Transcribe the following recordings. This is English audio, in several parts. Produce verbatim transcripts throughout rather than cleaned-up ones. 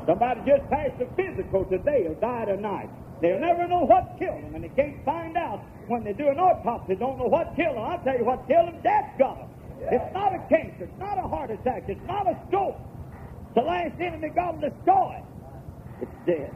Somebody just passed a physical today or died tonight. They'll never know what killed them, and they can't find out when they do an autopsy. They don't know what killed them. I'll tell you what killed them. Death got them. It's not a cancer. It's not a heart attack. It's not a stroke. The last enemy God will destroy. It's death.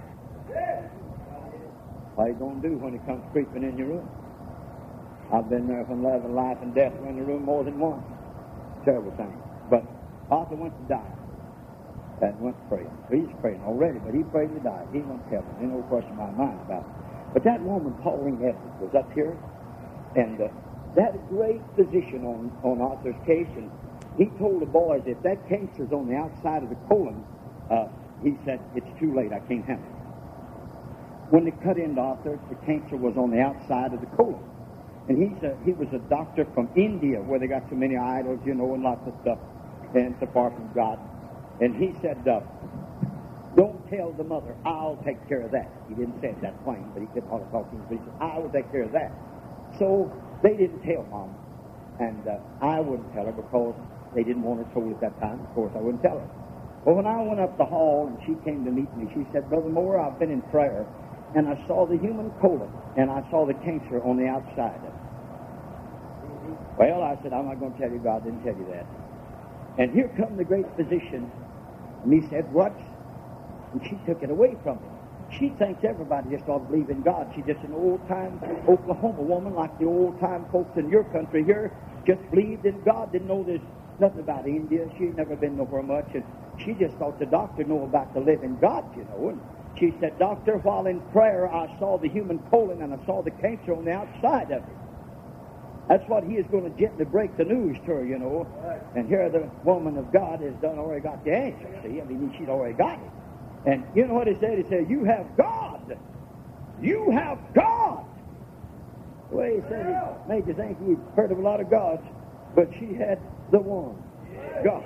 What are you going to do when he comes creeping in your room? I've been there when love and life and death were in the room more than once. Terrible thing. But Arthur went to die. And went praying. He's praying already, but he prayed to die. He went to heaven. There's no question in my mind about it. But that woman, Pauline Evans, was up here, and uh, that great physician on, on Arthur's case, and he told the boys if that cancer's on the outside of the colon, uh, he said, it's too late, I can't handle it. When they cut into Arthur, the cancer was on the outside of the colon. And he's a, he was a doctor from India, where they got so many idols, you know, and lots of stuff, and so far from God. And he said, uh, don't tell the mother, I'll take care of that. He didn't say it that plain, but he kept on talking, but he said, I will take care of that. So they didn't tell Mom, and uh, I wouldn't tell her because they didn't want her told at that time. Of course, I wouldn't tell her. Well, when I went up the hall and she came to meet me, she said, Brother Moore, I've been in prayer, and I saw the human colon, and I saw the cancer on the outside of it. Well, I said, I'm not going to tell you God didn't tell you that. And here come the great physician, and he said, what? And she took it away from him. She thinks everybody just ought to believe in God. She's just an old-time Oklahoma woman like the old-time folks in your country here, just believed in God, didn't know there's nothing about India. She'd never been nowhere much, and she just thought the doctor knew about the living God, you know. And she said, Doctor, while in prayer, I saw the human colon, and I saw the cancer on the outside of it. That's what he is going to gently break the news to her, you know. And here the woman of God has done already got the answer, see. I mean, she's already got it. And you know what he said? He said, you have God. You have God. The way he said it made you think he'd heard of a lot of gods, but she had the one, God.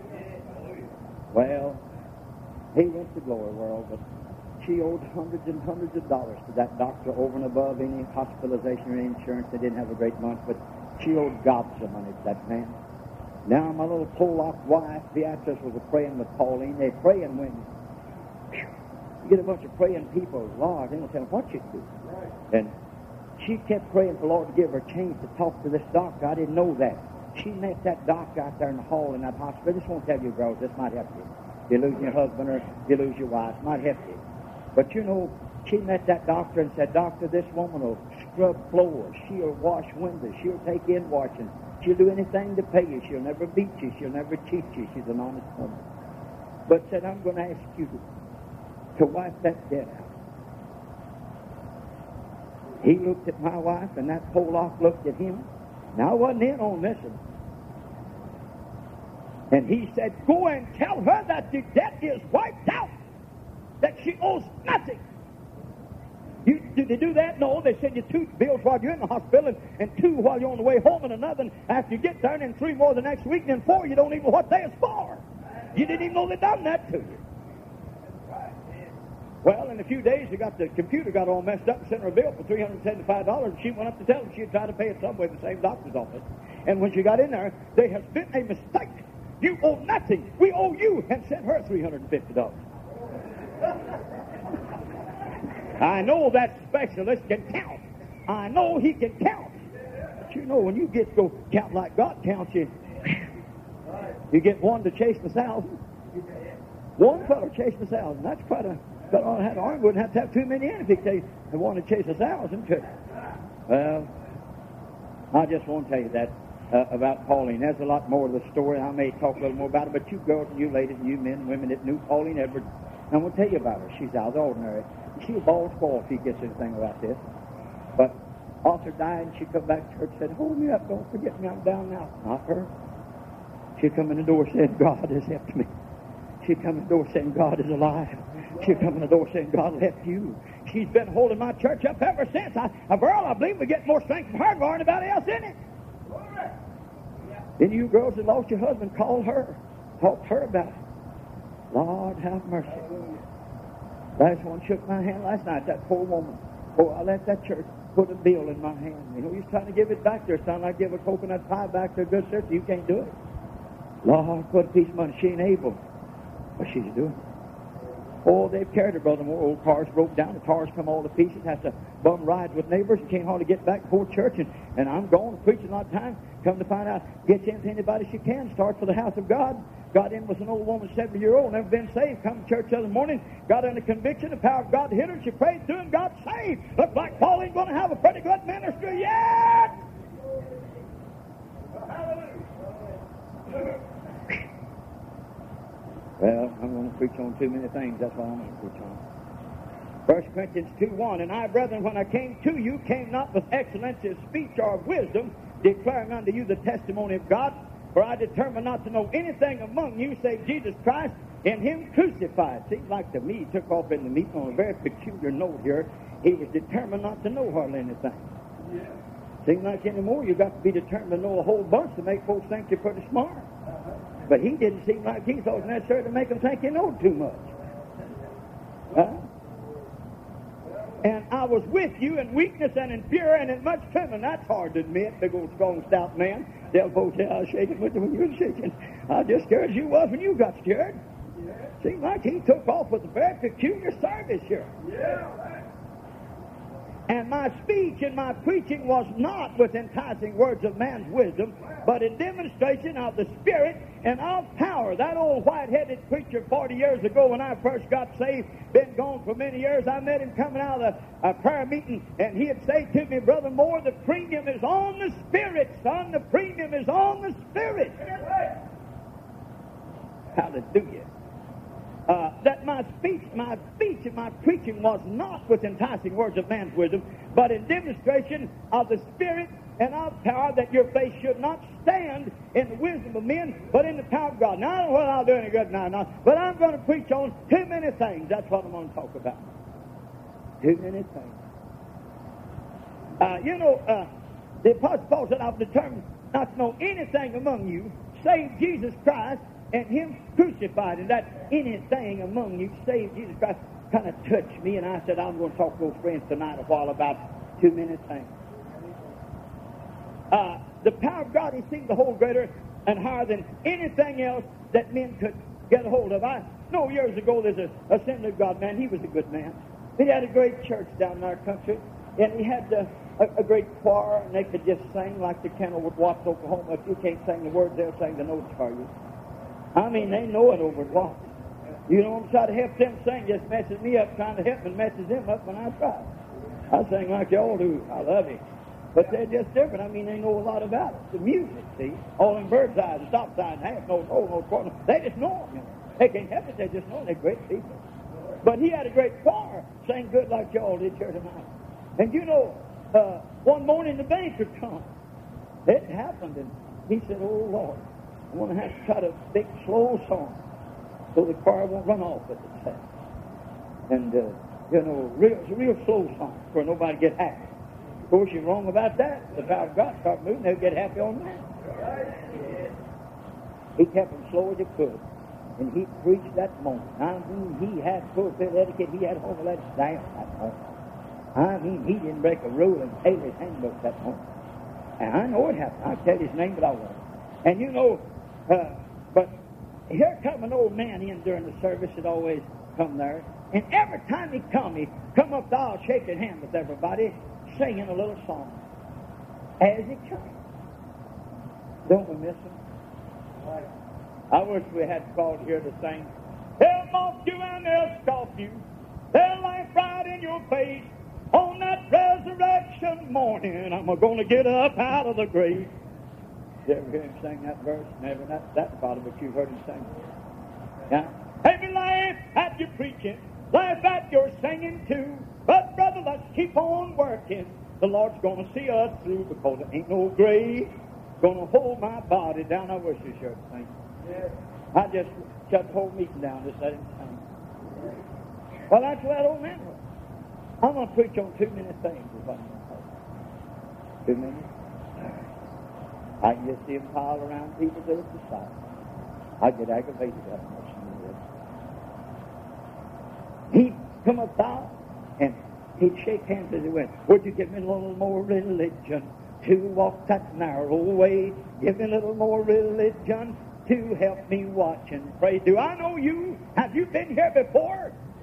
Well, he went to glory world, but she owed hundreds and hundreds of dollars to that doctor over and above any hospitalization or insurance. They didn't have a great month, but she owed gobs of money to that man. Now my little Pollock wife, Beatrice, was a praying with Pauline. They're praying when whew, you get a bunch of praying people, Lord, they don't tell them what you do. And she kept praying for the Lord to give her a chance to talk to this doctor. I didn't know that. She met that doctor out there in the hall in that hospital. I just won't tell you, girls, this might help you. You lose your husband or you lose your wife, it might help you. But, you know, she met that doctor and said, Doctor, this woman will scrub floors. She'll wash windows. She'll take in washing. She'll do anything to pay you. She'll never beat you. She'll never cheat you. She's an honest woman. But said, I'm going to ask you to, to wipe that debt out. He looked at my wife, and that Pollock looked at him. Now, I wasn't in on this one. And he said, go and tell her that the debt is wiped out. That she owes nothing. You, did they do that? No, they send you two bills while you're in the hospital, and, and two while you're on the way home, and another after you get there, and then three more the next week, and then four you don't even know what day it's for. You didn't even know they done that to you. Well, in a few days, they got the computer got all messed up and sent her a bill for three hundred seventy-five dollars, and she went up to tell them she'd try to pay it some way, the same doctor's office. And when she got in there, they has been a mistake. You owe nothing. We owe you, and sent her three hundred fifty dollars. I know that specialist can count. I know he can count. But you know, when you get to go count like God counts you, you get one to chase the thousand. One fellow chase the thousand. That's quite a... But I had arm wouldn't have to have too many in if he could want to chase a thousand. Well, I just won't tell you that uh, about Pauline. There's a lot more to the story. I may talk a little more about it, but you girls and you ladies and you men and women that knew Pauline Edwards, I'm going to tell you about her. She's out of the ordinary. She's a bald squaw if he gets anything about this. But Arthur died, and she come back to church and said, hold me up, don't forget me, I'm down now. Not her. She come in the door saying, God has helped me. She come in the door saying, God is alive. She come in the door saying, God left you. She's been holding my church up ever since. I, a girl, I believe we get more strength from her than anybody else in it. Then you girls that lost your husband, call her. Talk to her about it. Lord, have mercy. Last one shook my hand last night, that poor woman. Oh, I let that church put a bill in my hand. You know, he's trying to give it back there. Son, I give a coconut pie back to a good sister. You can't do it. Lord, put a piece of money. She ain't able. But she's doing it. Oh, they've carried her, Brother Moore. Old cars broke down. The cars come all to pieces. Has to bum rides with neighbors. And can't hardly get back before church. And, and I'm going to preach a lot of time. Come to find out, gets into anybody she can. Start for the house of God. Got in with an old woman, seventy-year-old, never been saved. Come to church the other morning. Got under conviction. The power of God hit her. She prayed through and got saved. Looked like Paul ain't going to have a pretty good ministry yet. Well, I'm going to preach on too many things. That's why I'm going to preach on. First Corinthians two one, And I, brethren, when I came to you, came not with excellency of speech or of wisdom, declaring unto you the testimony of God. For I determined not to know anything among you save Jesus Christ and Him crucified. Seems like to me, he took off in the meeting on a very peculiar note here. He was determined not to know hardly anything. Yeah. Seems like anymore you got to be determined to know a whole bunch to make folks think you're pretty smart. Uh-huh. But he didn't seem like he thought it was necessary to make them think you know too much. Huh? And I was with you in weakness and in fear and in much trembling. That's hard to admit, big old strong stout man. Tell folks, yeah, I was shaking with you when you were shaking. I was just scared as you was when you got scared. Yeah. Seems like he took off with a very peculiar service here. Yeah. And my speech and my preaching was not with enticing words of man's wisdom, but in demonstration of the Spirit and of power. That old white-headed preacher forty years ago when I first got saved, been gone for many years, I met him coming out of a, a prayer meeting, and he'd say to me, Brother Moore, the premium is on the Spirit, son. The premium is on the Spirit. Hallelujah. Uh, that my speech, my speech and my preaching was not with enticing words of man's wisdom, but in demonstration of the Spirit and of power, that your faith should not stand in the wisdom of men, but in the power of God. Now, I don't know whether I'll do any good now or not, but I'm going to preach on too many things. That's what I'm going to talk about. Too many things. Uh, you know, uh, the Apostle Paul said, I've determined not to know anything among you save Jesus Christ and Him crucified. And that anything among you save Jesus Christ kind of touched me. And I said, I'm going to talk to those friends tonight a while about too many things. Uh, the power of God, He seemed to hold greater and higher than anything else that men could get a hold of. I know years ago there's a Assembly of God man. He was a good man. He had a great church down in our country. And he had uh, a, a great choir, and they could just sing like the Kenilworth Watts, Oklahoma. If you can't sing the words, they'll sing the notes for you. I mean, they know it over at Watts. You know, I'm trying to help them sing, just messes me up. Trying to help and messes them up when I try. I sing like y'all do. I love it. But they're just different. I mean, they know a lot about it. The music, see? All in bird's eyes, and stop sign, half notes, whole notes, quarter notes. They just know them. You know. They can't help it. They just know they're great people. But he had a great choir, sang good like y'all did here tonight. And you know, uh, one morning the banker come. It happened, and he said, oh, Lord, I'm going to have to try to big, slow song so the choir won't run off with it. And, uh, you know, real, it's a real slow song for nobody to get happy. Of course, you're wrong about that. The power of God start moving, they'll get happy on that. He kept them slow as he could. And he preached that moment. I mean, he had fulfilled etiquette. He had all of that down that moment. I mean, he didn't break a rule in Taylor's handbook that moment. And I know it happened. I'll tell you his name, but I won't. And you know, uh, but here come an old man in during the service that always come there. And every time he come, he come up the aisle shaking hands with everybody, singing a little song. As he came. Don't we miss him? Right. I wish we had called here to sing. They'll mock you and they'll scoff you. They'll laugh right in your face. On that resurrection morning, I'm going to get up out of the grave. Did you ever hear him sing that verse? Never. That, that part of it you've heard him sing. Yeah. Maybe laugh at your preaching. Laugh at your singing too. But, brother, let's keep on working. The Lord's going to see us through because there ain't no grave going to hold my body down. I wish you should sing. Yeah. I just shut the whole meeting down, just let him sing. Well, that's where that old man was. I'm going to preach on too many things. If I'm going to talk. Too many. I can just see him pile around people that are beside. I get aggravated that much. He'd come about and he'd shake hands as he went. Would you give me a little more religion to walk that narrow way? Give me a little more religion to help me watch and pray. Do I know you? Have you been here before?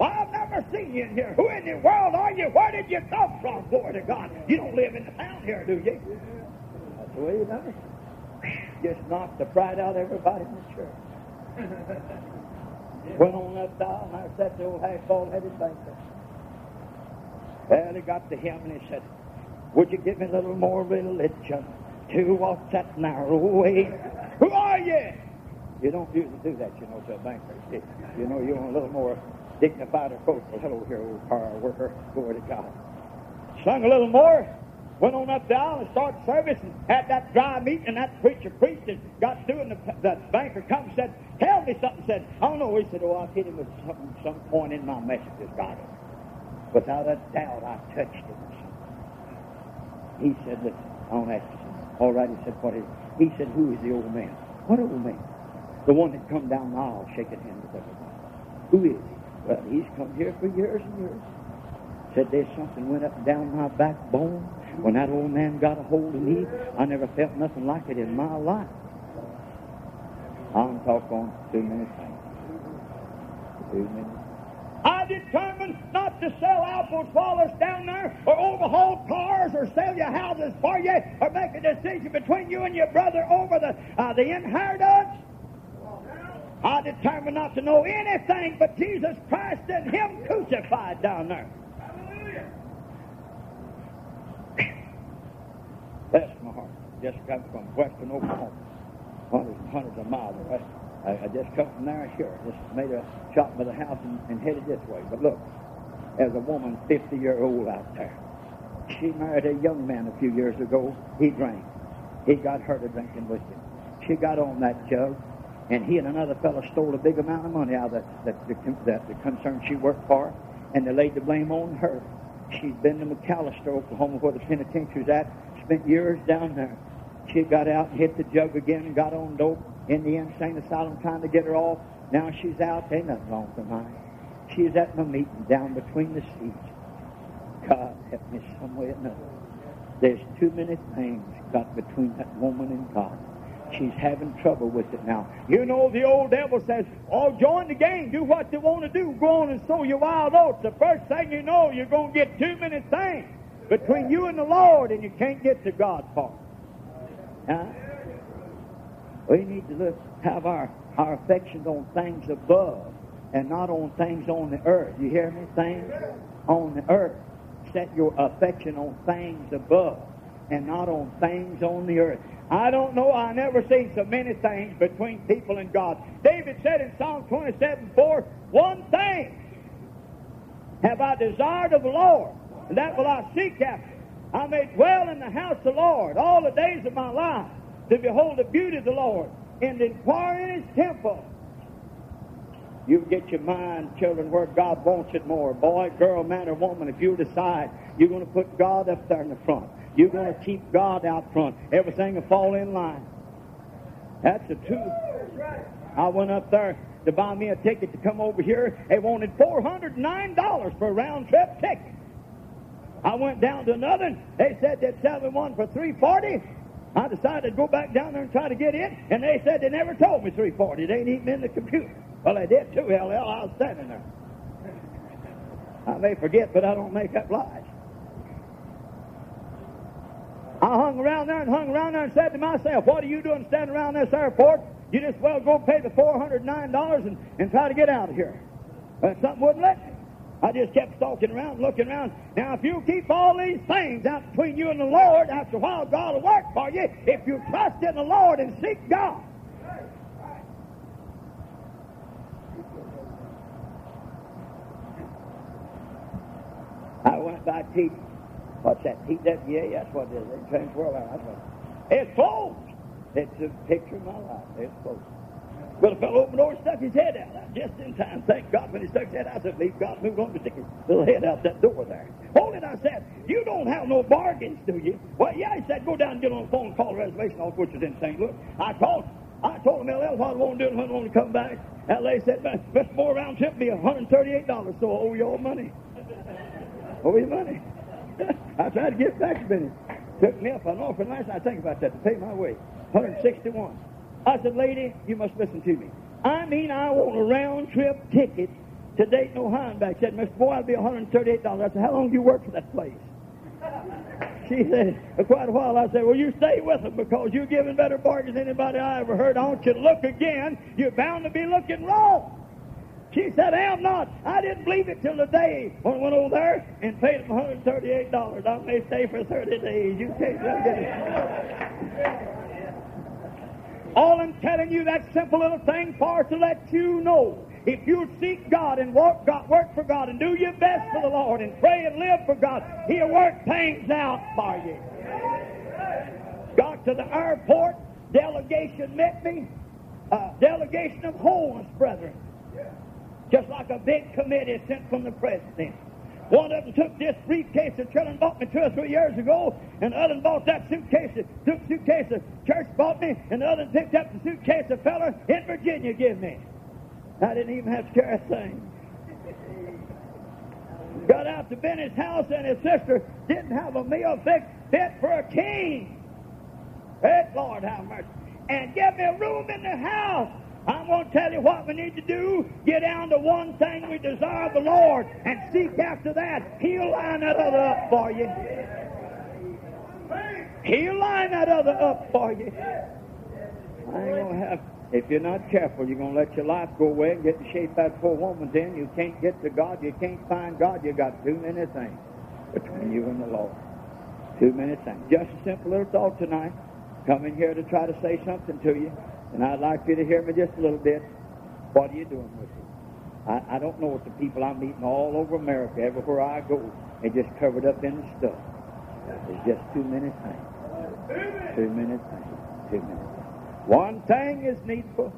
you in here? Who in the world are you? Where did you come from? Glory to God. You don't live in the town here, do you? That's the way you done it. Just knocked the pride out of everybody in the church. Went on that dial, and I sat the old half-bald-headed banker. Well, he got to him, and he said, would you give me a little more religion to walk that narrow way? Who are you? You don't usually do that, you know, to a banker. You know, you want a little more dignified approach. Well, hello here, old car worker. Glory to God. Sung a little more. Went on up down and started service and had that dry meat, and that preacher preached and got through, and the, the banker come and said, tell me something. Said, I don't know. He said, oh, I'll hit him with something, some point in my messages, God. Without a doubt, I touched him. He said, listen, I don't ask you something. All right, he said, what is it? He said, who is the old man? What old man? The one that come down the aisle shaking hands with everybody. Who is he? Well, he's come here for years and years. Said there's something went up and down my backbone. When that old man got a hold of me, I never felt nothing like it in my life. I'm talking on too many things. Too many. I determined not to sell apple swallows down there, or overhaul cars, or sell your houses for you, or make a decision between you and your brother over the uh, the inheritance. I determined not to know anything but Jesus Christ and Him crucified down there. Bless my heart. Just come from western Oklahoma, hundreds and hundreds of miles away. I, I just come from there here. Just made a shot by the house and, and headed this way. But look, there's a woman fifty year old out there. She married a young man a few years ago. He drank. He got her to drinking with him. She got on that jug, and he and another fellow stole a big amount of money out of the, the, the, the, the concern she worked for, and they laid the blame on her. She's been to McAllister, Oklahoma, where the penitentiary's at, spent years down there. She got out and hit the jug again and got on dope in the insane asylum, trying to get her off. Now she's out. Ain't nothing wrong with her mind. She's at my meeting down between the seats. God help me some way or another. There's too many things got between that woman and God. She's having trouble with it now. You know, the old devil says, oh, join the game. Do what you want to do. Go on and sow your wild oats. The first thing you know, you're going to get too many things between you and the Lord, and you can't get to God's part. Huh? We need to look, have our, our affections on things above and not on things on the earth. You hear me? Things on the earth. Set your affection on things above and not on things on the earth. I don't know, I never seen so many things between people and God. David said in Psalm twenty-seven four, one thing have I desired of the Lord, and that will I seek after. I may dwell in the house of the Lord all the days of my life, to behold the beauty of the Lord, and inquire in His temple. You get your mind, children, where God wants it more. Boy, girl, man, or woman, if you decide you're going to put God up there in the front, you're going to keep God out front, everything will fall in line. That's the truth. I went up there to buy me a ticket to come over here. They wanted four hundred nine dollars for a round-trip ticket. I went down to another. They said they'd sell me one for three forty. I decided to go back down there and try to get in, and they said they never told me three forty. They ain't even in the computer. Well, they did too, hell, hell, I was standing there. I may forget, but I don't make up lies. I hung around there and hung around there and said to myself, what are you doing standing around this airport? You just well go pay the four hundred nine dollars and, and try to get out of here. But something wouldn't let me. I just kept stalking around, looking around. Now, if you keep all these things out between you and the Lord, after a while God will work for you if you trust in the Lord and seek God. I went by T. What's that? T W A? That's what it is. They changed world out. That's what it is. It's closed. It's a picture of my life. It's closed. Well, the fellow opened the door and stuck his head out. Just in time. Thank God when he stuck his head out, I said, leave God move on to stick his little head out that door there. Hold it, I said. You don't have no bargains, do you? Well, yeah, he said, go down and get on the phone and call the reservation office, which is in Saint Louis. I called. I told him, L L, what I want to do and when I want to come back. That lady said, Mister Moore, round trip be one hundred thirty-eight dollars, so I owe you all money. Owe you money. I tried to get back a minute. Took me up an awful nice. I think about that to pay my way. one hundred sixty-one. I said, lady, you must listen to me. I mean, I want a round-trip ticket to Dayton, Ohio and back. She said, Mister Boy, it'll be one hundred thirty-eight dollars. I said, how long do you work for that place? She said, for quite a while. I said, well, you stay with them because you're giving better bargains than anybody I ever heard. I want you to look again. You're bound to be looking wrong. She said, I'm not. I didn't believe it till the day when I went over there and paid them one hundred thirty-eight dollars. I may stay for thirty days. You can't get it. All I'm telling you, that simple little thing for to let you know. If you seek God and walk God, work for God and do your best for the Lord and pray and live for God, He'll work things out for you. Got to the airport, delegation met me, uh, delegation of wholeness, brethren. Just like a big committee sent from the president. One of them took this briefcase the children bought me two or three years ago, and the other one bought that suitcase, took the suitcase the church bought me, and the other one picked up the suitcase the fella in Virginia gave me. I didn't even have to carry a thing. Got out to Benny's house, and his sister didn't have a meal fixed fit for a king. Praise Lord, have mercy. And give me a room in the house. I'm going to tell you what we need to do. Get down to one thing we desire the Lord and seek after that. He'll line that other up for you. He'll line that other up for you. I ain't going to have... If you're not careful, you're going to let your life go away and get in shape that poor woman's in. You can't get to God. You can't find God. You got too many things between you and the Lord. Too many things. Just a simple little thought tonight. Come in here to try to say something to you. And I'd like you to hear me just a little bit. What are you doing with it? I, I don't know what the people I'm meeting all over America, everywhere I go, they just covered up in the stuff. There's just too many things. Too many things. Too many things. One thing is needful.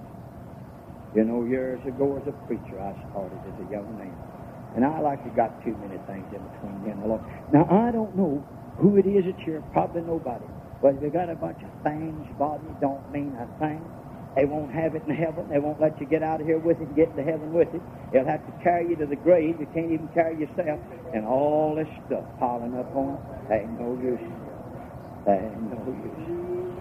You know, years ago as a preacher, I started as a young man. And I like you got too many things in between you and the Lord. Now, I don't know who it is that you're, probably nobody. But if you got a bunch of things, body don't mean a thing. They won't have it in heaven. They won't let you get out of here with it and get into heaven with it. They'll have to carry you to the grave. You can't even carry yourself. And all this stuff piling up on it, that ain't no use. That ain't no use.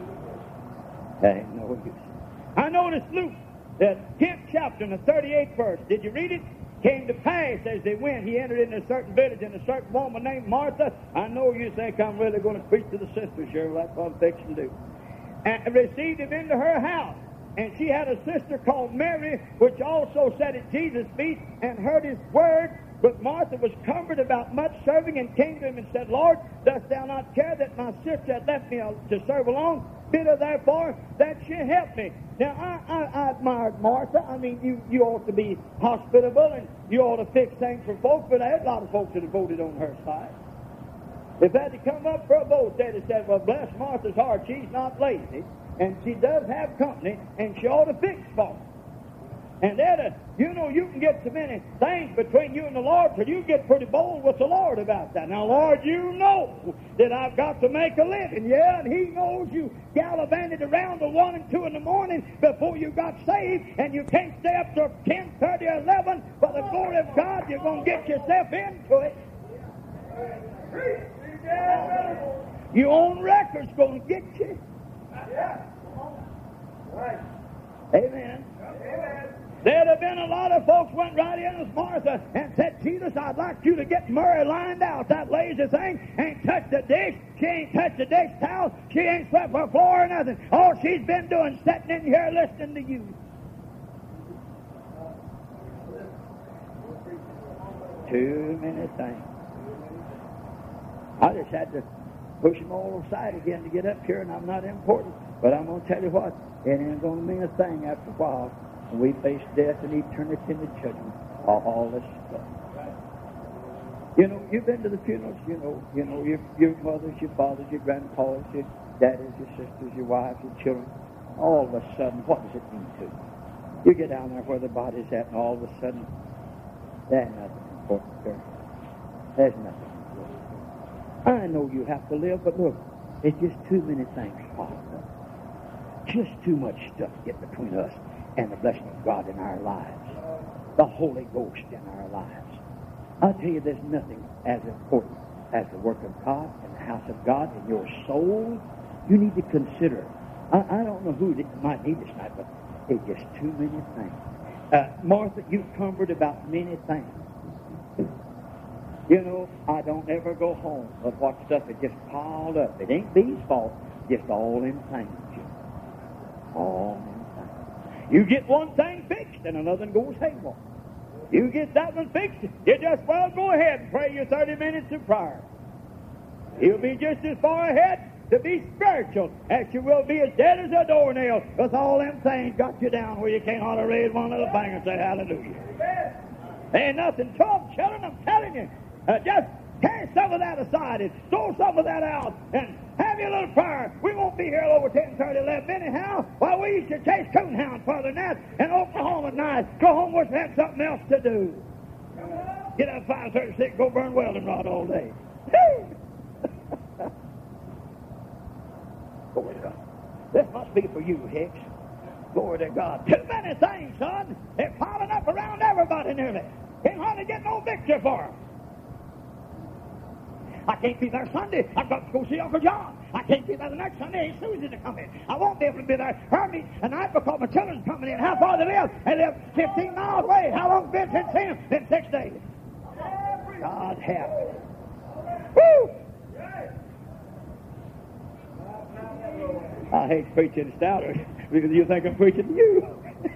That ain't no use. I noticed Luke, the tenth chapter and the thirty-eighth verse. Did you read it? Came to pass as they went, he entered into a certain village, and a certain woman named Martha. I know you think I'm really going to preach to the sisters here. Well, that's what I'm fixing to do. And received him into her house. And she had a sister called Mary, which also sat at Jesus' feet and heard his word. But Martha was cumbered about much serving, and came to him and said, Lord, dost thou not care that my sister hath left me to serve alone? Bid her therefore that she help me. Now, I, I, I admired Martha. I mean, you, you ought to be hospitable, and you ought to fix things for folks, but I had a lot of folks that have voted on her side. If they had to come up for a vote, they'd have said, well, bless Martha's heart, she's not lazy, and she does have company, and she ought to fix for them. And that, uh, you know, you can get so many things between you and the Lord till you get pretty bold with the Lord about that. Now, Lord, you know that I've got to make a living, yeah, and He knows you gallivanted around till one and two in the morning before you got saved, and you can't stay up till ten, thirty, or eleven. By the glory of God, you're going to get yourself into it. Your own record's going to get you. Amen. Amen. There'd have been a lot of folks went right in as Martha and said, Jesus, I'd like you to get Murray lined out. That lazy thing ain't touched the dish. She ain't touched the dish towel. She ain't swept her floor or nothing. All she's been doing sitting in here listening to you. Too many things. I just had to push them all aside again to get up here, and I'm not important. But I'm going to tell you what, it ain't going to mean a thing after a while. And we face death and eternity and the judgment, all this stuff. You know, you've been to the funerals, you know, you know, your, your mothers, your fathers, your grandpas, your daddies, your sisters, your wives, your children. All of a sudden, what does it mean to you? You get down there where the body's at, and all of a sudden, there's nothing important there. There's nothing important. I know you have to live, but look, it's just too many things popping up. Just too much stuff get between us and the blessing of God in our lives, the Holy Ghost in our lives. I'll tell you, there's nothing as important as the work of God in the house of God in your soul. You need to consider. I, I don't know who it might need this night, but it's just too many things. Uh, Martha, you've cumbered about many things. You know, I don't ever go home but what stuff is just piled up. It ain't these fault, just all in things. All in things. You get one thing fixed and another one goes haywire. You get that one fixed, you just well go ahead and pray your thirty minutes of prayer. You'll be just as far ahead to be spiritual as you will be as dead as a doornail, because all them things got you down where you can't hardly raise one little finger and say hallelujah. Ain't nothing to them, children, I'm telling you. Uh, just carry some of that aside and throw some of that out and have your little prayer. We won't be here over ten, thirty, eleven anyhow. Why, we used to chase coonhounds further than that in Oklahoma at night. Go home, wish we had something else to do. Get up five thirty-six, go burn welding rod all day. Glory to God. This must be for you, Hicks. Glory to God. Too many things, son. They're piling up around everybody nearly. Can't hardly get no victory for them. I can't be there Sunday. I've got to go see Uncle John. I can't be there the next Sunday. Ain't Susie to come in. I won't be able to be there early tonight because my children's coming in. How far they live? They live fifteen miles away. How long has it been since seen them? Been six days. God help. Woo! I hate preaching stouter because you think I'm preaching to you.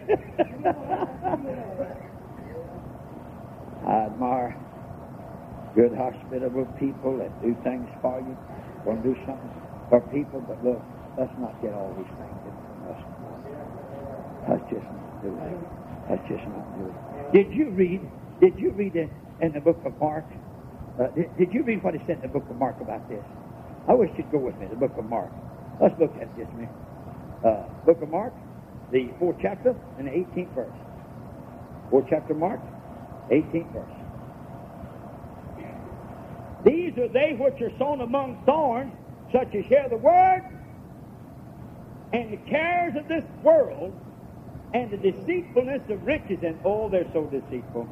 I admire good, hospitable people that do things for you, want to do something for people, but look, let's not get all these things into us. Let's just not do it. Let's just not do it. Did you read, did you read in, in the book of Mark? Uh, did, did you read what he said in the book of Mark about this? I wish you'd go with me, the book of Mark. Let's look at it just a minute. Uh, book of Mark, the fourth chapter and the eighteenth verse. Fourth chapter of Mark, eighteenth verse. These are they which are sown among thorns, such as hear the word, and the cares of this world, and the deceitfulness of riches, and oh, they're so deceitful.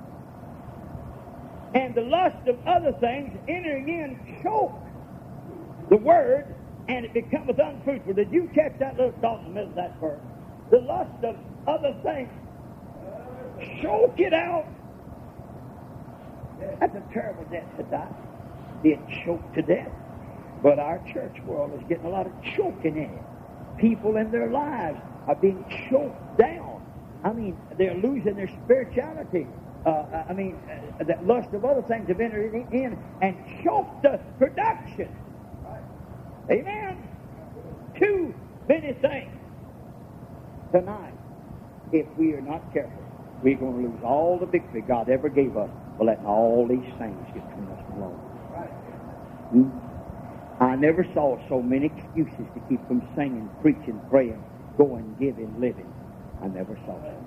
And the lust of other things entering in choke the word, and it becometh unfruitful. Did you catch that little thought in the middle of that verse? The lust of other things choke it out. That's a terrible death to die, being choked to death. But our church world is getting a lot of choking in it. People in their lives are being choked down. I mean, they're losing their spirituality. Uh, I mean, uh, that lust of other things have entered in and choked the production. Amen. Too many things tonight. If we are not careful, we're going to lose all the victory God ever gave us for letting all these things get between us alone. Hmm? I never saw so many excuses to keep from singing, preaching, praying, going, giving, living. I never saw it.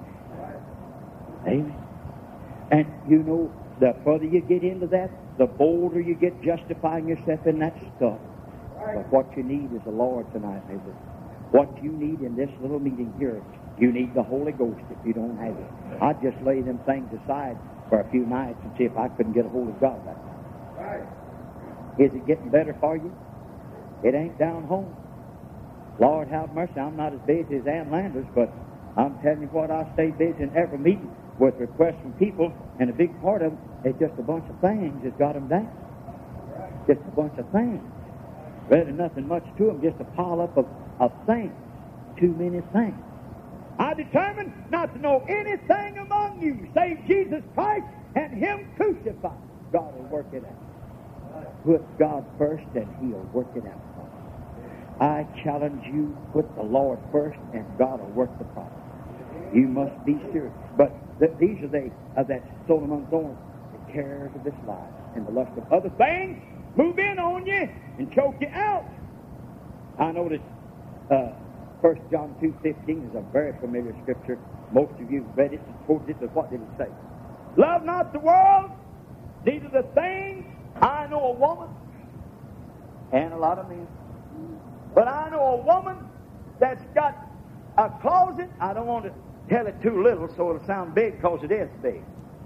Amen. And you know, the further you get into that, the bolder you get justifying yourself in that stuff. But what you need is the Lord tonight, neighbor. What you need in this little meeting here, you need the Holy Ghost if you don't have it. I'd just lay them things aside for a few nights and see if I couldn't get a hold of God that night. Is it getting better for you? It ain't down home. Lord have mercy, I'm not as busy as Ann Landers, but I'm telling you what, I stay busy in every meeting with requests from people, and a big part of them is just a bunch of things that's got them down. Just a bunch of things. Really nothing much to them, just a pile up of, of things. Too many things. I determined not to know anything among you save Jesus Christ and Him crucified. God will work it out. Put God first and He'll work it out for you. I challenge you, put the Lord first and God will work the problem. You must be serious. But th- these are they uh, that sown among thorns, the cares of this life and the lust of other things move in on you and choke you out. I know that uh, First John two fifteen is a very familiar scripture. Most of you have read it and quoted it, but what did it say? Love not the world, neither the things. I know a woman, and a lot of men, but I know a woman that's got a closet. I don't want to tell it too little so it'll sound big, because it is big.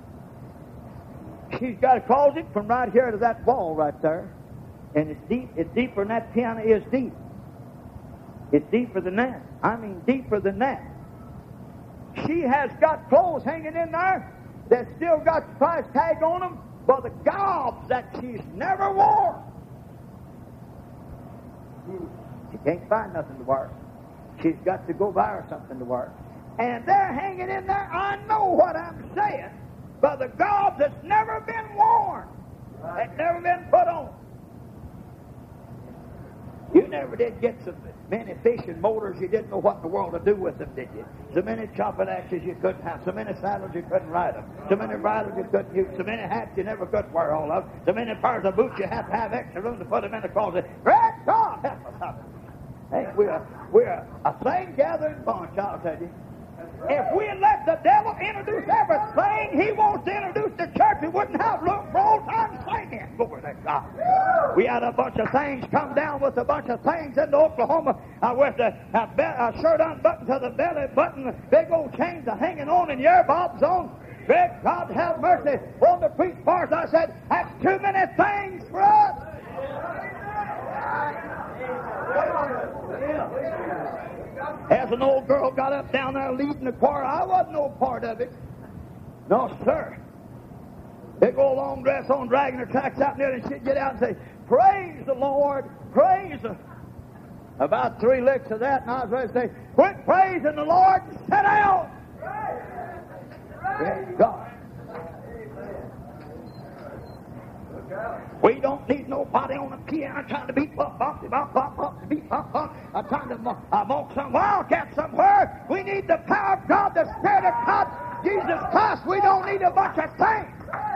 She's got a closet from right here to that wall right there, and it's deep. It's deeper than that piano is deep. It's deeper than that. I mean, deeper than that. She has got clothes hanging in there that still got the price tag on them, but the gobs that she's never worn. She can't find nothing to wear. She's got to go buy her something to wear. And they're hanging in there. I know what I'm saying. But the gobs that's never been worn, that's never been put on. You never did get so many fishing motors you didn't know what in the world to do with them, did you? So many chopping axes you couldn't have. So many saddles you couldn't ride them. So many bridles you couldn't use. So many hats you never could wear all of. So many pairs of boots you have to have extra room to put them in the closet. Great God, help us out. Hey, we're, we're a thing gathering bunch, I'll tell you. If we let the devil introduce everything he wants to introduce the church, we wouldn't have room for old time singing. Glory to God. We had a bunch of things come down with a bunch of things into Oklahoma uh, with a, a, be- a shirt unbuttoned to the belly button, big old chains are hanging on and ear bobs on. Great God have mercy. On the preach bars, I said, that's too many things for us. As an old girl got up down there leading the choir, I wasn't no part of it. No, sir. Big old long dress on, dragging her tracks out there, and she'd get out and say, praise the Lord, praise the... About three licks of that, and I was ready to say, quit praising the Lord and sit down. Praise God. We don't need nobody on the piano trying to beat bop, bop, bop, bop, bop, beat bop, bop, uh, trying to uh, mock some wildcat somewhere. We need the power of God, the Spirit of God, Jesus Christ. We don't need a bunch of things.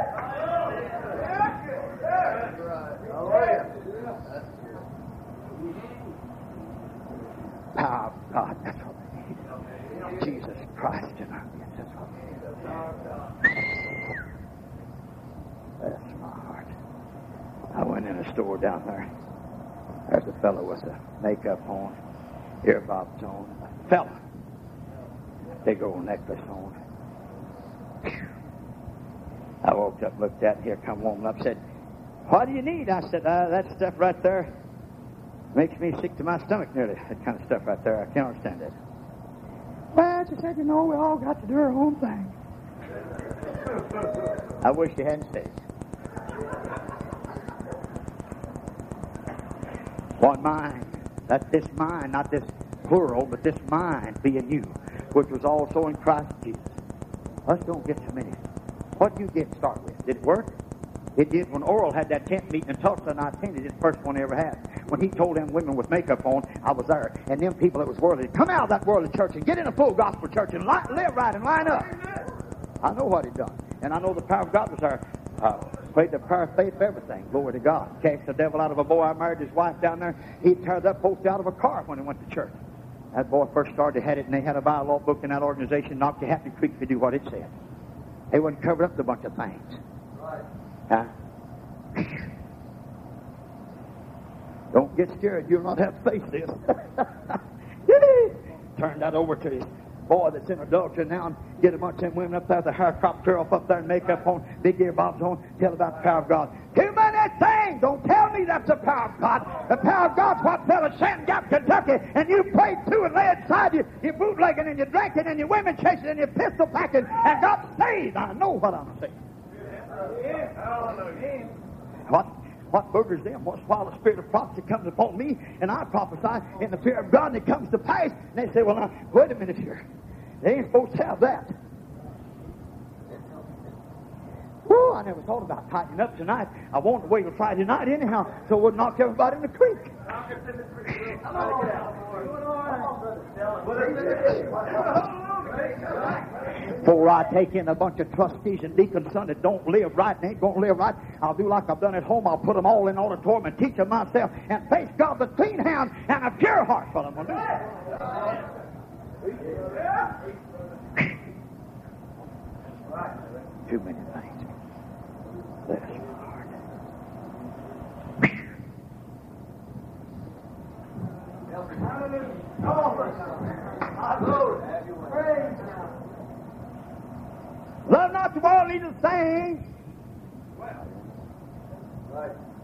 Power of God, that's what we need. Jesus Christ in our midst, that's what we need. That's my heart. I went in a store down there. There's a fellow with a makeup on, ear bobs on. A fella. Big old necklace on. Whew. I woke up, looked at it, here come woman up, said, what do you need? I said, uh, that stuff right there makes me sick to my stomach nearly. That kind of stuff right there. I can't understand it. Well, she said, you know, we all got to do our own thing. I wish you hadn't said it. One mind, that this mind, not this plural, but this mind be in you, which was also in Christ Jesus. Us don't get so many. What did you get to start with? Did it work? It did when Oral had that tent meeting in Tulsa, and I attended it, the first one he ever had. When he told them women with makeup on, I was there. And them people that was worldly, come out of that worldly church and get in a full gospel church and li- live right and line up. I know what he done. And I know the power of God was there. Uh, played the power of faith for everything. Glory to God. Cast the devil out of a boy. I married his wife down there. He tear that post out of a car when he went to church. That boy first started, had it, and they had a bylaw book in that organization, knocked you Happy Creek to do what it said. They wouldn't cover up a bunch of things. Right. Huh? Don't get scared. You'll not have to face this. Turn that over to his boy that's in adultery now and get a bunch of them women up there, the hair crop curl up there and makeup on, big ear bobs on, tell about the power of God. Too many things. Don't tell me that's the power of God. The power of God's what fell at Sand Gap, Kentucky, and you prayed through and lay inside you. You're bootlegging and you're drinking and you're women chasing and you're pistol packing and got saved. I know what I'm saying. What? What boogers them? Once while the spirit of prophecy comes upon me, and I prophesy in the fear of God, and it comes to pass. And they say, well, now, wait a minute here. They ain't supposed to have that. Whew, I never thought about tightening up tonight. I wanted to wait till Friday night anyhow, so it would knock everybody in the creek. Before I take in a bunch of trustees and deacons' sons that don't live right and ain't going to live right, I'll do like I've done at home. I'll put them all in the auditorium and teach them myself and face God with a clean hand and a pure heart for them. Too many things. Bless your heart. Love not the world, neither the things.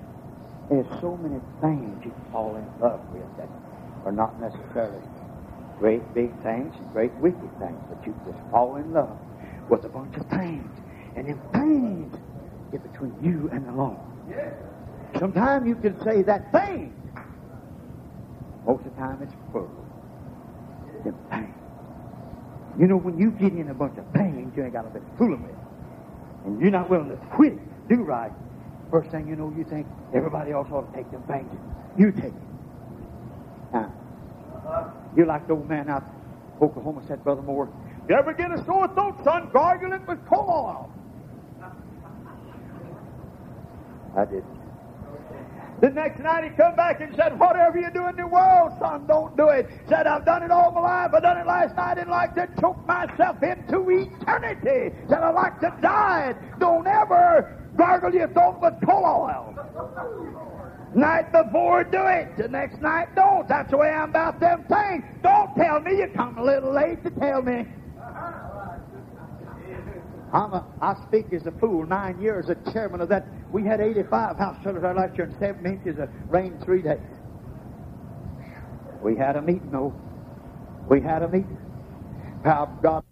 There's so many things you fall in love with that are not necessarily Great big things and great wicked things. But you just fall in love with a bunch of things. And them things get between you and the Lord. Sometimes you can say that thing. Most of the time it's full. Them things. You know, when you get in a bunch of things, you ain't got a bit of fooling with it. And you're not willing to quit it, do right. First thing you know, you think everybody else ought to take them things. You take it. Now, you're like the old man out in Oklahoma said, Brother Moore, you ever get a sore throat, son? Gargle it with coal oil. I did. The next night he come back and said, whatever you do in the world, son, don't do it. Said, I've done it all my life. I done it last night and like to choke myself into eternity. Said, I like to die. Don't ever gargle your throat with coal oil. Night before, do it. The next night, don't. That's the way I'm about them things. Don't tell me. You come a little late to tell me. I'm a, I speak as a fool. Nine years as chairman of that. We had eighty-five house children our last year and seven inches of rain three days. We had a meeting, though. We had a meeting. Power of God.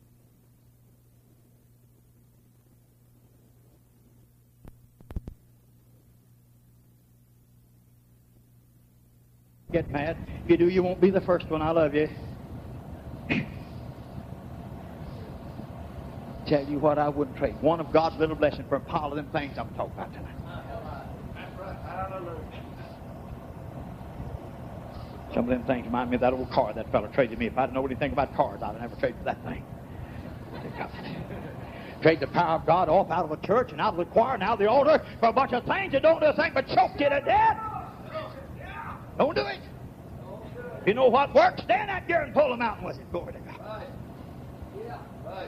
Get mad. If you do, you won't be the first one. I love you. Tell you what, I wouldn't trade one of God's little blessings for a pile of them things I'm talking about tonight. Some of them things remind me of that old car that fellow traded me. If I'd known anything about cars, I'd never trade for that thing. Trade the power of God off out of the church and out of the choir and out of the altar for a bunch of things that don't do a thing but choke you to death. Don't do it. If you know what works, stand out there and pull them out with it. Glory to God. Right. Yeah, right.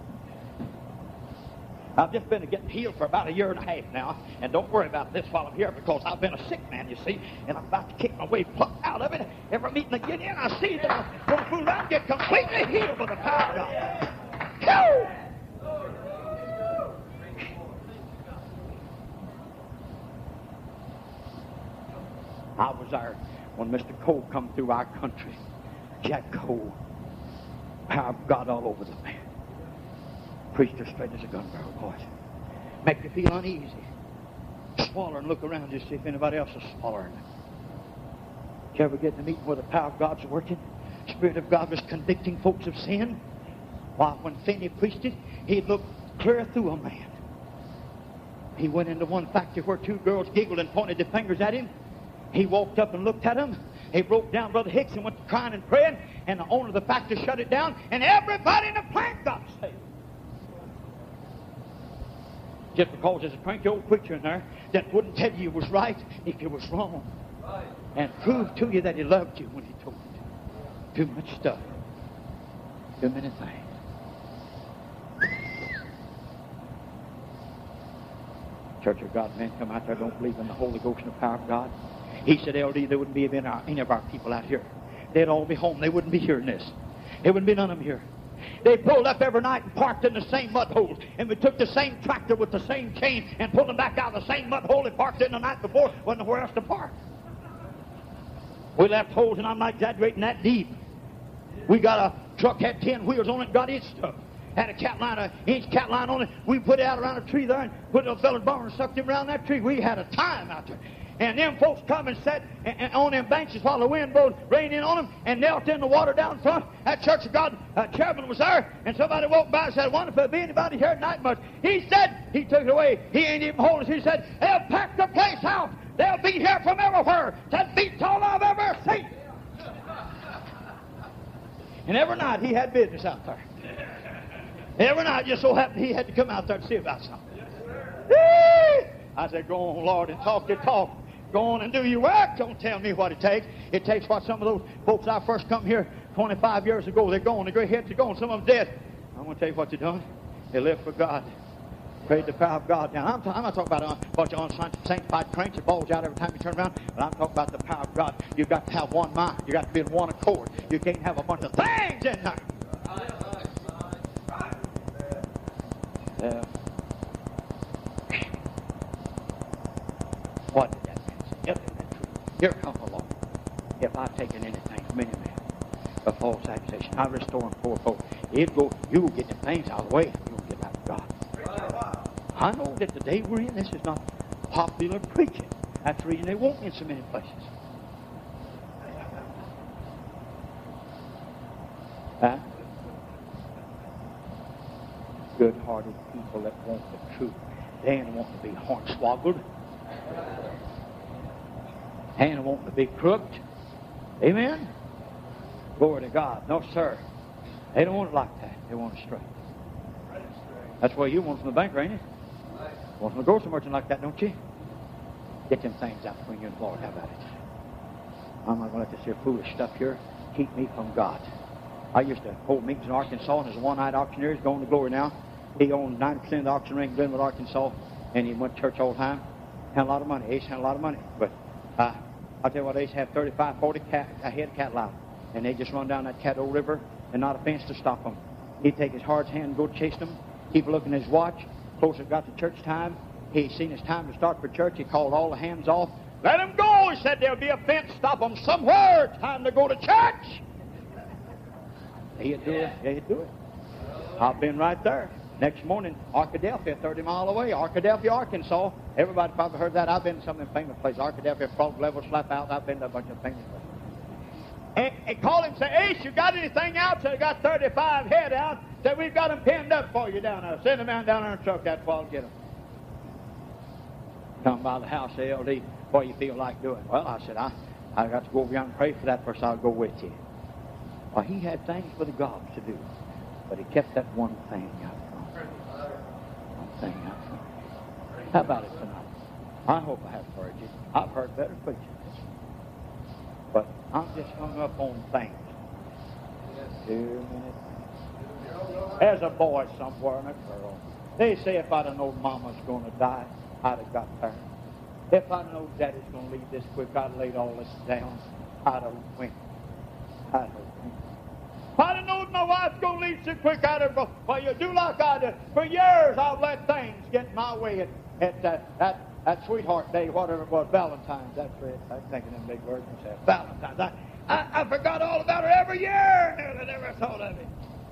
I've just been getting healed for about a year and a half now, and don't worry about this while I'm here because I've been a sick man, you see, and I'm about to kick my way plump out of it. Every meeting I get in, I see that I'm going to fool around and get completely healed with the power of God. Go! I was there when Mister Cole come through our country. Jack Cole. Power of God all over the man. Preached her straight as a gun barrel, boys. Make you feel uneasy. Swallow and look around just see if anybody else is swallowing. Did you ever get to meeting where the power of God's working? The Spirit of God was convicting folks of sin. While when Finney preached it, he'd look clear through a man. He went into one factory where two girls giggled and pointed their fingers at him. He walked up and looked at them. He broke down Brother Hicks and went to crying and praying, and the owner of the factory shut it down, and everybody in the plant got saved. Just because there's a cranky old preacher in there that wouldn't tell you it was right if you was wrong. Right. And prove to you that he loved you when he told you. Too much stuff. Too many things. Church of God men come out there don't believe in the Holy Ghost and the power of God. He said, L D, there wouldn't be any, our, any of our people out here. They'd all be home. They wouldn't be hearing this. There wouldn't be none of them here. They pulled up every night and parked in the same mud hole. And we took the same tractor with the same chain and pulled them back out of the same mud hole they parked in the night before. Wasn't nowhere else to park. We left holes, and I'm not exaggerating, that deep. We got a truck, had ten wheels on it, got its stuff. Had a cat line, an inch cat line on it. We put it out around a tree there and put a fella's barn and sucked him around that tree. We had a time out there. And them folks come and sat and, and on them benches while the wind blowed rain in on them and knelt in the water down front. That Church of God uh, chairman was there, and somebody walked by and said, I wonder if there'll be anybody here tonight much. He said, he took it away. He ain't even holding us. He said, they'll pack the place out. They'll be here from everywhere. That beats all I've ever seen. And every night he had business out there. Every night just so happened he had to come out there to see about something. I said, go on, Lord, and talk your talk. Go on and do your work. Don't tell me what it takes. It takes what some of those folks I first come here twenty-five years ago, they're gone. The gray heads are gone. Some of them dead. I'm going to tell you what they done. They lived for God. Prayed the power of God. Now, I'm, t- I'm not talking about a bunch of unsanctified cranks that bulge out every time you turn around, but I'm talking about the power of God. You've got to have one mind. You've got to be in one accord. You can't have a bunch of things in there. Uh, what did that mean? Here comes the Lord. If I've taken anything from any man, a false accusation. I restore them fourfold. It go, you will get them things out of the way. You will get out of God. I know that the day we're in, this is not popular preaching. That's the reason they won't in so many places. Huh? Good-hearted people that want the truth. They ain't want to be hornswoggled. They ain't want to be crooked. Amen? Glory to God. No, sir. They don't want it like that. They want it straight. That's why you want from the banker, ain't it? Want from the grocery merchant like that, don't you? Get them things out between you and the Lord. How about it? I'm not going to let this here foolish stuff here keep me from God. I used to hold meetings in Arkansas, and there's a one-eyed auctioneer. He's going to glory now. He owned ninety percent of the auction ring in Glenwood, Arkansas, and he went to church all the time. Had a lot of money. Ace had a lot of money. But uh, I'll tell you what, Ace had thirty-five, forty cat, a head of cattle out. And they just run down that Caddo River, and not a fence to stop them. He'd take his hard hand and go chase them, keep looking at his watch. Close it got to church time. He seen his time to start for church. He called all the hands off. Let them go, he said. There'll be a fence. Stop them somewhere. It's time to go to church. He'd do it. He'd do it. I've been right there. Next morning, Arkadelphia, thirty mile away, Arkadelphia, Arkansas. Everybody probably heard that. I've been to some of them famous places. Arkadelphia, Frog Level, Slap Out. I've been to a bunch of famous places. And, and called him and said, Ace, you got anything out? Said, I got thirty-five head out. Said, we've got them pinned up for you down there. Send them down, down there and truck that ball, get them. Come by the house, say, L D, what do you feel like doing? Well, I said, I, I got to go over and pray for that person. I'll go with you. Well, he had things for the gods to do, but he kept that one thing out front. One thing out front. How about it tonight? I hope I have heard you. I've heard better preaching. But I'm just hung up on things. Two minutes. There's a boy somewhere and a girl. They say if I'd have known Mama's going to die, I'd have got there. If I'd have known Daddy's going to leave this quick, I'd have laid all this down. I'd have went. I'd have went. If I'd have known my wife's going to leave so quick, I'd have gone. Well, you do like I do. For years, I've let things get in my way at, at uh, that That sweetheart day, whatever it was, Valentine's, that's right. I'm thinking them big words myself. Valentine's. I, I, I forgot all about her every year. Nearly never thought of it.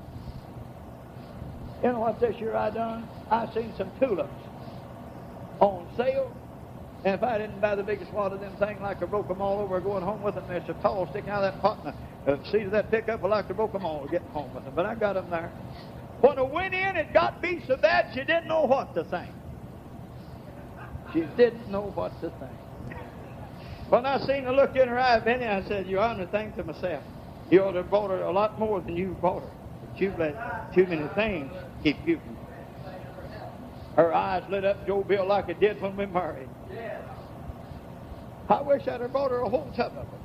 You know what this year I done? I seen some tulips on sale. And if I didn't buy the biggest wad of them things, like I broke them all over going home with them, they're so tall sticking out of that pot, and the uh, seat of that pickup, I like to broke them all getting home with them. But I got them there. When I went in, it got me so bad she didn't know what to think. She didn't know what to think. When I seen the look in her eye, Benny, I said, you ought to think to myself, you ought to have bought her a lot more than you bought her. But you've let too many things keep you from. Her eyes lit up Joe Bill like it did when we married. I wish I'd have bought her a whole tub of them.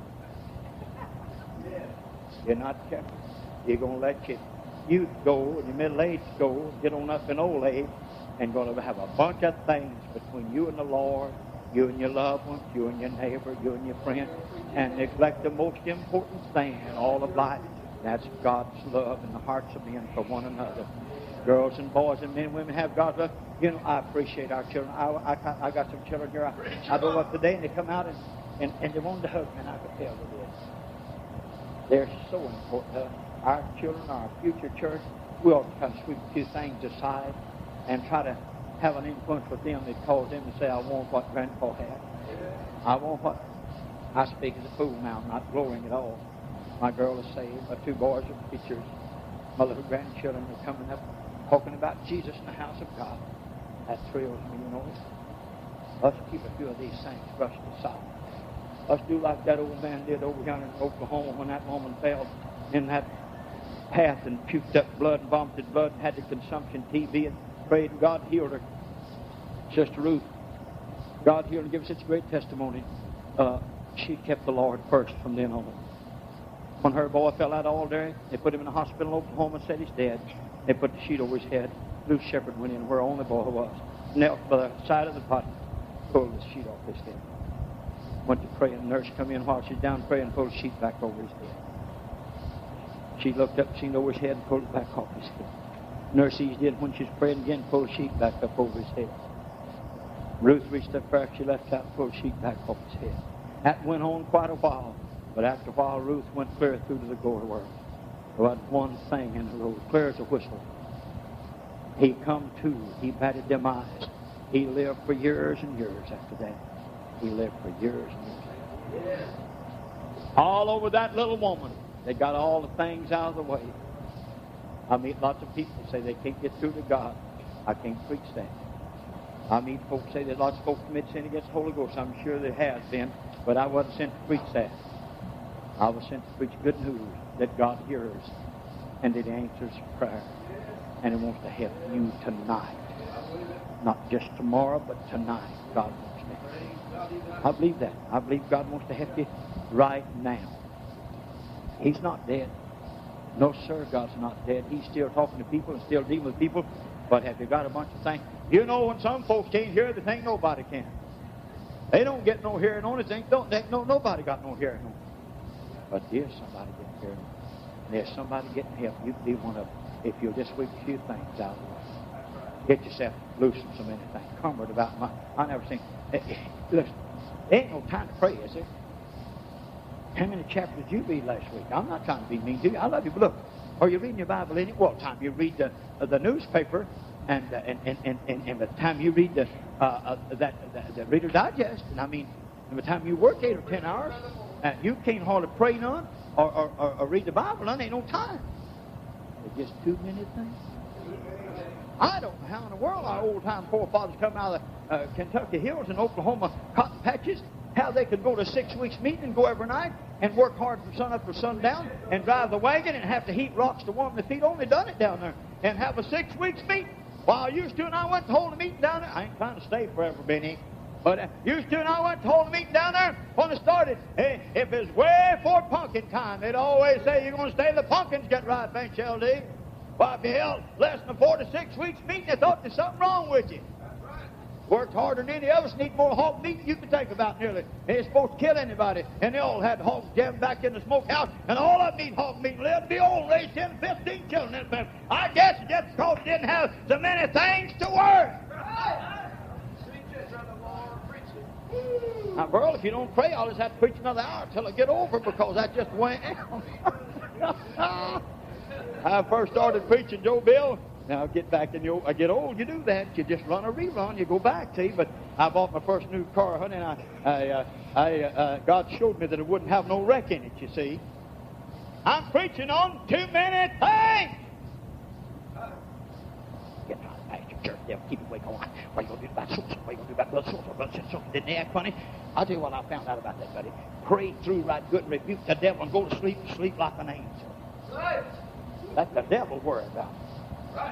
You're not careful. You're going to let your youth go and your middle age go, get on up in old age, and going to have a bunch of things between you and the Lord, you and your loved ones, you and your neighbor, you and your friend, and neglect the most important thing in all of life. That's God's love in the hearts of men for one another. Girls and boys and men and women have God's love. You know, I appreciate our children. I, I, I got some children here. I, I go up today and they come out and, and, and they wanted to hug me, and I could tell they did. They're so important to us. Our children, our future church, we ought to kind of sweep a few things aside and try to have an influence with them that cause them to say, I want what Grandpa had. I want what... I speak as a fool now, I'm not glorying at all. My girl is saved. My two boys are preachers. My little grandchildren are coming up talking about Jesus in the house of God. That thrills me, you know. Let's keep a few of these things brushed aside. Let's do like that old man did over yonder in Oklahoma when that woman fell in that path and puked up blood and vomited blood and had the consumption T B and prayed, and God healed her. Sister Ruth, God healed and gave us such a great testimony. Uh, she kept the Lord first from then on. When her boy fell out all day, they put him in the hospital in Oklahoma and said he's dead. They put the sheet over his head. Ruth Shepherd went in where only boy was, knelt by the side of the pot, pulled the sheet off his head. Went to pray, and the nurse come in while she's down praying and pulled the sheet back over his head. She looked up, seen over his head, and pulled it back off his head. Nurses did when she was praying again, pulled the sheet back up over his head. Ruth reached up there, she left out, pulled the sheet back off his head. That went on quite a while. But after a while, Ruth went clear through to the glory world. There wasn't one thing in the road, clear as a whistle. He come to. He batted them eyes. He lived for years and years after that. He lived for years and years after that. All over that little woman, they got all the things out of the way. I meet lots of people say they can't get through to God. I can't preach that. I meet folks say that lots of folks commit sin against the Holy Ghost. I'm sure there has been, but I wasn't sent to preach that. I was sent to preach good news that God hears and that He answers prayer. And He wants to help you tonight. Not just tomorrow, but tonight. God wants to help you. I believe that. I believe God wants to help you right now. He's not dead. No, sir, God's not dead. He's still talking to people and still dealing with people. But have you got a bunch of things? You know, when some folks can't hear the thing, nobody can. They don't get no hearing on it. They don't, they, no, nobody got no hearing on it. But there's somebody getting hearing on it. There's somebody getting help. You can be one of them if you'll just sweep a few things out of the way. Get yourself loose from so many things. Comfort about my... I never seen... Listen, there ain't no time to pray, is there? How many chapters did you read last week? I'm not trying to be mean to you. I love you, but look, are you reading your Bible any well time you read the uh, the newspaper, and, uh, and, and and and and by the time you read the uh, uh, that the, the Reader Digest, and I mean, by the time you work eight or ten hours, uh, you can't hardly pray none or, or, or, or read the Bible. None ain't no time. There's just too many things. I don't know how in the world our old time forefathers come out of the uh, Kentucky hills and Oklahoma cotton patches. How they could go to six weeks meeting and go every night and work hard from sun up to sundown and drive the wagon and have to heat rocks to warm their feet. Only done it down there and have a six weeks meeting. While used to and I went to hold a meeting down there. I ain't trying to stay forever, Benny. But uh, used to and I went to hold a meeting down there when it started. Hey, if it's way before pumpkin time, they'd always say you're going to stay till the pumpkins get ripe, ain't you, L D? Well, if you held less than a four to six weeks meeting, they thought there's something wrong with you. Worked harder than any of us, need more hog meat than you can take about nearly. They ain't supposed to kill anybody. And they all had hogs jammed back in the smokehouse, and all of them eat hog meat and lived to be old, raised ten, fifteen children in the family. I guess it's just because they didn't have so many things to work. Now, Burl, if you don't pray, I'll just have to preach another hour till I get over because that just went down. I first started preaching, Joe Bill. Now, I get back and you, I get old, you do that. You just run a rerun, you go back, see. But I bought my first new car, honey, and I, I, uh, I uh, God showed me that it wouldn't have no wreck in it, you see. I'm preaching on too many things. Get out of pastor church, they'll keep it way going. What are you going to do about social? What are you going to do about blood social? Blood social? Didn't they act funny? I'll tell you what I found out about that, buddy. Pray through right good and rebuke the devil and go to sleep and sleep like an angel. Right. That's the devil worried about. Right.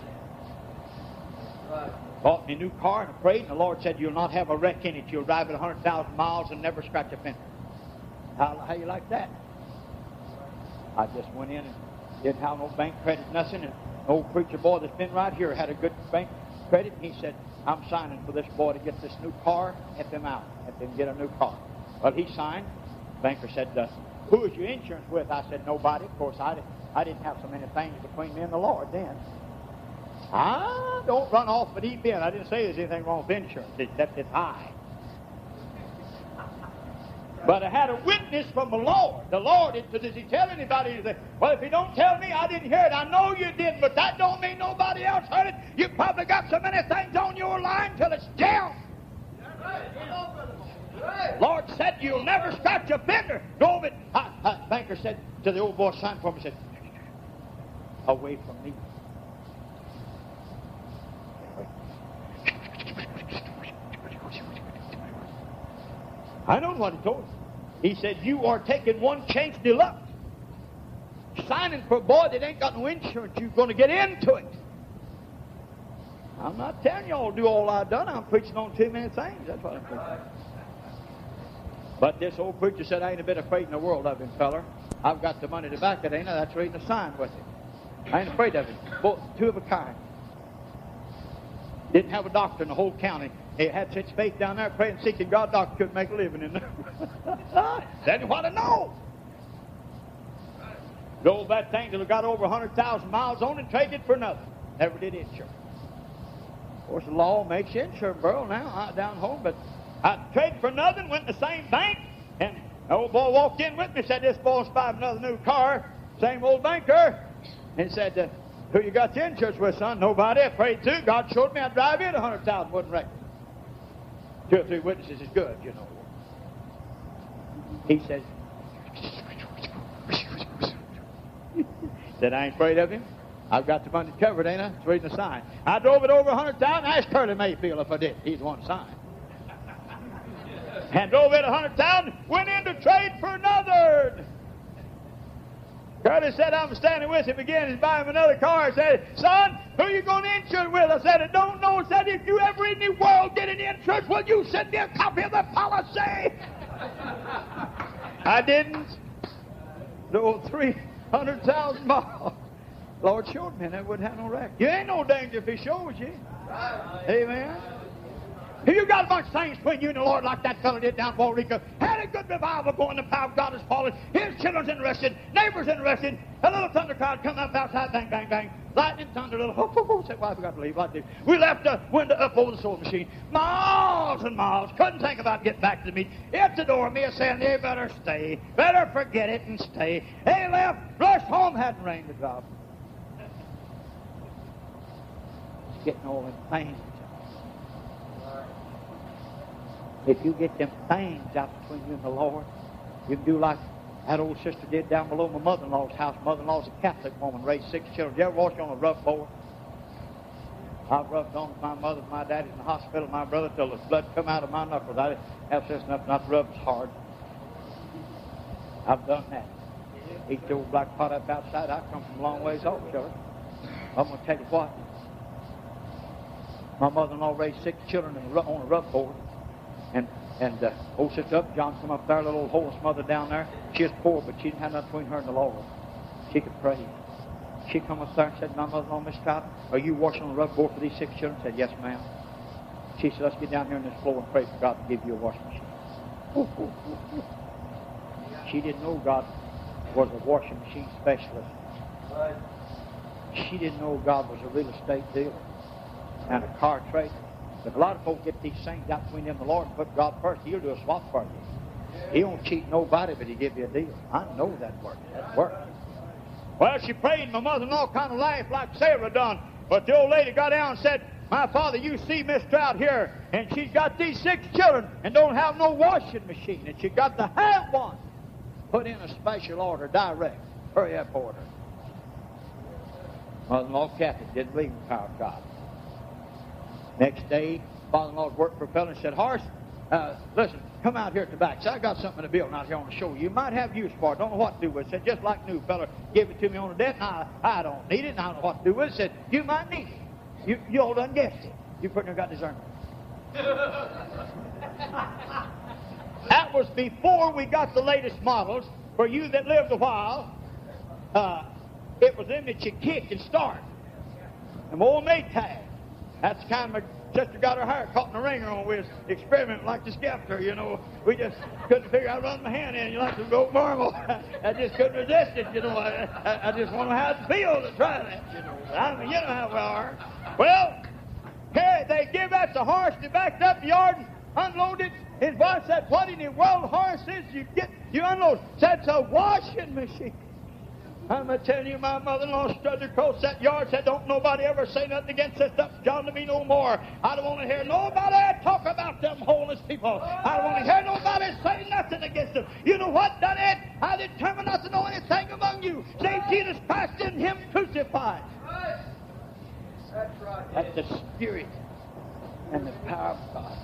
Right. Bought me a new car and I prayed, and the Lord said, you'll not have a wreck in it. You'll drive it one hundred thousand miles and never scratch a fender. How, how you like that? I just went in and didn't have no bank credit, nothing. And an old preacher boy that's been right here had a good bank credit. And he said, I'm signing for this boy to get this new car. Help him out. Help him get a new car. Well, he signed. The banker said, uh, who is your insurance with? I said, nobody. Of course, I didn't. I didn't have so many things between me and the Lord then. I don't run off the deep end. I didn't say there's anything wrong with insurance, except it's high. But I had a witness from the Lord. The Lord, does he tell anybody anything? Well, if he don't tell me, I didn't hear it. I know you didn't, but that don't mean nobody else heard it. You probably got so many things on your line till it's down. Lord said you'll never scratch a fender. No, but I, I, banker said to the old boy, sign for me, said, away from me. I know what he told me. He said, you are taking one chance deluxe. Signing for a boy that ain't got no insurance. You're going to get into it. I'm not telling y'all to do all I've done. I'm preaching on too many things. That's what I'm preaching. But this old preacher said, I ain't a bit afraid in the world of him, feller. I've got the money to back it, ain't I? That's reading a sign with it. I ain't afraid of him. Both two of a kind. Didn't have a doctor in the whole county. He had such faith down there praying, seeking God. Doctor couldn't make a living in there. That's what I know. Drove that thing till it got over one hundred thousand miles on and traded for nothing. Never did insurance. Of course, the law makes you insurance, bro, now, down home. But I traded for nothing, went to the same bank, and The old boy walked in with me, said, this boy's buying another new car, same old banker. And said, uh, who you got your insurance with, son? Nobody. I prayed to. God showed me I'd drive in a hundred thousand, wouldn't reckon. Two or three witnesses is good, you know. He says, said, I ain't afraid of him. I've got the money covered, ain't I? It's reading the sign. I drove it over a hundred thousand. Ask Curly Mayfield if I did. He's the one sign. And drove it a hundred thousand. Went in to trade for another. Curly said, I'm standing with him again. He's buying him another car. He said, son, who are you going to insure with? I said, I don't know. He said, if you ever in the world get an insurance, will you send me a copy of the policy? I didn't. Drove three hundred thousand miles. Lord showed me, and I wouldn't have no wreck. You ain't no danger if He shows you. Amen. If you got a bunch of things between you and the Lord like that fellow did down in Puerto Rico, had a good revival going, the power of God is falling, his children's interested, neighbors interested, a little thunder cloud come up outside, bang, bang, bang, lightning, thunder, little, ho, ho, ho, said, why have we got to leave like this? We left the window up over the sewing machine, miles and miles, couldn't think about getting back to the meet. At the door, me saying, they better stay, better forget it and stay. They left, rushed home, hadn't rained a drop. It's getting all them things. If you get them things out between you and the Lord, you can do like that old sister did down below my mother-in-law's house. Mother-in-law's a Catholic woman, raised six children. Did you ever wash on a rough board? I've rubbed on with my mother and my daddy in the hospital, my brother, till the blood come out of my knuckles. I didn't have sense enough not to rub as hard. I've done that. Eat the old black pot up outside. I come from a long ways off, children. I'm going to tell you what. My mother-in-law raised six children on a rough board. And and uh, old sister Upjohn come up there, little old horse mother down there. She was poor, but she didn't have nothing between her and the Lord. She could pray. She come up there and said, my mother-in-law, Miss Stroud, are you washing on the rug board for these six children? I said, yes, ma'am. She said, let's get down here on this floor and pray for God to give you a washing machine. Ooh, ooh, ooh, ooh. She didn't know God was a washing machine specialist. She didn't know God was a real estate dealer and a car trader. But a lot of folks get these things out between them and the Lord and put God first. He'll do a swap for you. He won't cheat nobody, but He'll give you a deal. I know that works. That works. Well, she prayed. My mother-in-law kind of laughed like Sarah done. But the old lady got down and said, my father, you see Miss Stroud here, and she's got these six children and don't have no washing machine, and she got to have one. Put in a special order direct. Hurry up order. Mother-in-law Kathy didn't believe in the power of God. Next day, father-in-law worked for a fellow and said, Horace, uh, listen, come out here at the back. So I got something in the building out here on the show. You might have use for it. Don't know what to do with it. Said, just like new fella gave it to me on the debt, and I, I don't need it, and I don't know what to do with it. Said, you might need it. You, you all done guessed it. You pretty near got discernment. That was before we got the latest models. For you that lived a while, uh, it was them that you kick and start. And old Maytag. That's the kind of my sister got her hair caught in the ringer on. We was experimenting like the Skeptor, you know. We just couldn't figure out running my hand in. You like to go marble. I just couldn't resist it, you know. I, I, I just want to have the feel to try that, you know. I mean, you know how we are. Well, here they give that to Horace. They backed up the yard and unloaded. His wife said, what in the world, Horace, is you get, you unload? Said, it's a washing machine. I'm going to tell you, my mother-in-law stood across that yard, said, don't nobody ever say nothing against this stuff, John, to me no more. I don't want to hear nobody talk about them homeless people. I don't want to hear nobody say nothing against them. You know what, done it? I determined not to know anything among you, save Jesus Christ and Him crucified. That's right. That's the Spirit and the power of God.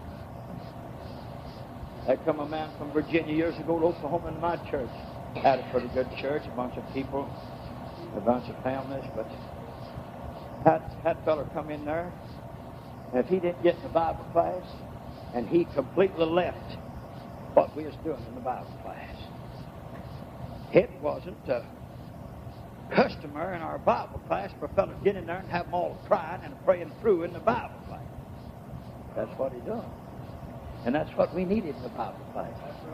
There come a man from Virginia years ago to Oklahoma in my church. Had a pretty good church, a bunch of people, a bunch of families, but that, that fellow come in there, and if he didn't get in the Bible class, and he completely left what we was doing in the Bible class. It wasn't a customer in our Bible class for a fellow to get in there and have them all crying and praying through in the Bible class. That's what he done. And that's what we needed in the Bible class.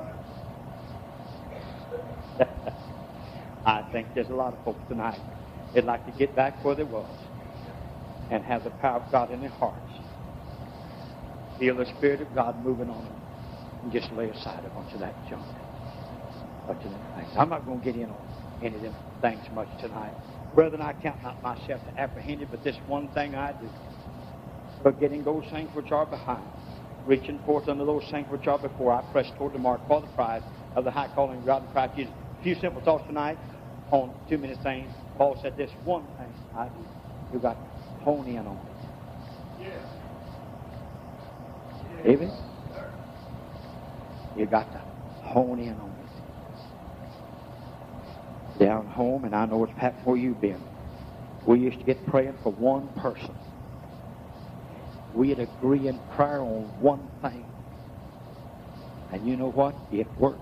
I think there's a lot of folks tonight that'd like to get back where they was and have the power of God in their hearts. Feel the Spirit of God moving on them and just lay aside a bunch of that junk. much of them things. I'm not going to get in on any of them things much tonight. Brethren, I count not myself to apprehended, but this one thing I do, forgetting those things which are behind, reaching forth unto those things which are before, I press toward the mark for the prize of the high calling of God in Christ Jesus. A few simple thoughts tonight on two minute things. Paul said this one thing I do. You got to hone in on it. Yeah. David? You got to hone in on it. Down home, and I know it's perhaps where you've been, we used to get praying for one person. We'd agree in prayer on one thing. And you know what? It worked.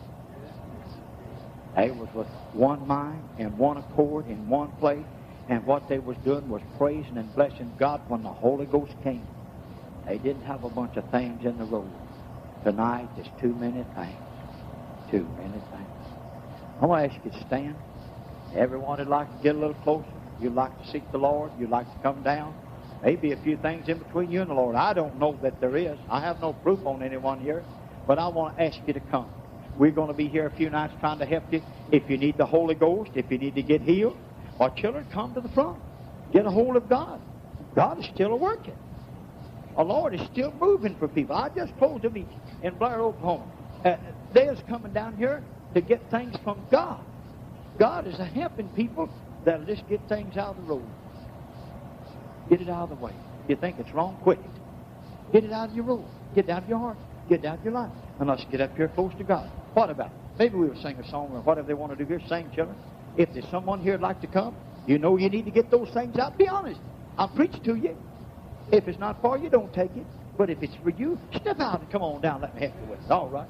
They was with one mind and one accord in one place. And what they was doing was praising and blessing God when the Holy Ghost came. They didn't have a bunch of things in the road. Tonight, there's too many things. Too many things. I want to ask you to stand. Everyone would like to get a little closer. You'd like to seek the Lord. You'd like to come down. Maybe a few things in between you and the Lord. I don't know that there is. I have no proof on anyone here. But I want to ask you to come. We're going to be here a few nights trying to help you. If you need the Holy Ghost, if you need to get healed, or children, come to the front. Get a hold of God. God is still working. The Lord is still moving for people. I just closed a meeting in Blair, Oklahoma. Uh, they're coming down here to get things from God. God is helping people that'll just get things out of the road. Get it out of the way. If you think it's wrong, quit it. Get it out of your road. Get it out of your heart. Get it out of your life. And let's get up here close to God. What about it? Maybe we'll sing a song or whatever they want to do here. Sing, children. If there's someone here who'd like to come, you know you need to get those things out. Be honest. I'll preach to you. If it's not for you, don't take it. But if it's for you, step out and come on down. Let me help you with it. All right.